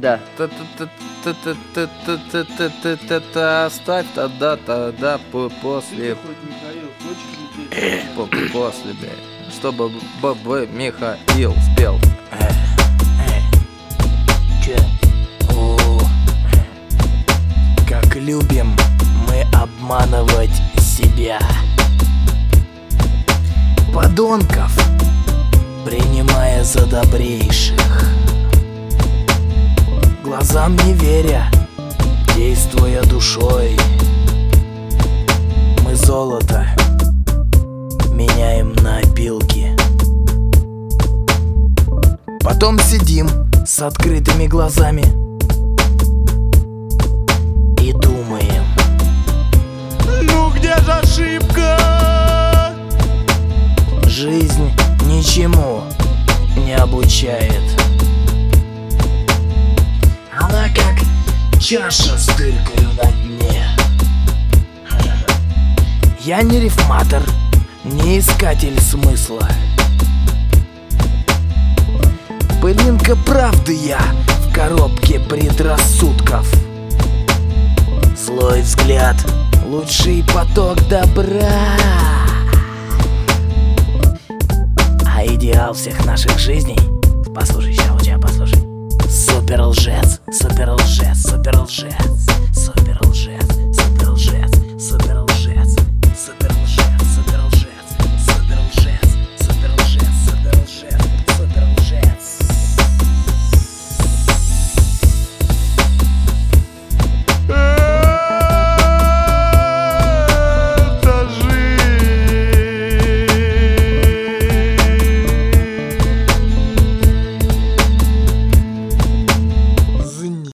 Да. Оставь тогда после, после, блядь, чтобы Михаил спел. Че? О, как любим мы обманывать себя, подонков принимая за добрейших, глазам не веря, действуя душой. Мы золото меняем на опилки, потом сидим с открытыми глазами и думаем: ну где же ошибка? Жизнь ничему не обучает. Она как чаша с дыркой на дне. Я не рифматор, не искатель смысла. Пылинка правды я в коробке предрассудков. Злой взгляд, лучший поток добра. А идеал всех наших жизней, послушай, сейчас у тебя послушай. Супер лжец, супер лжец, супер лжец, супер лжец.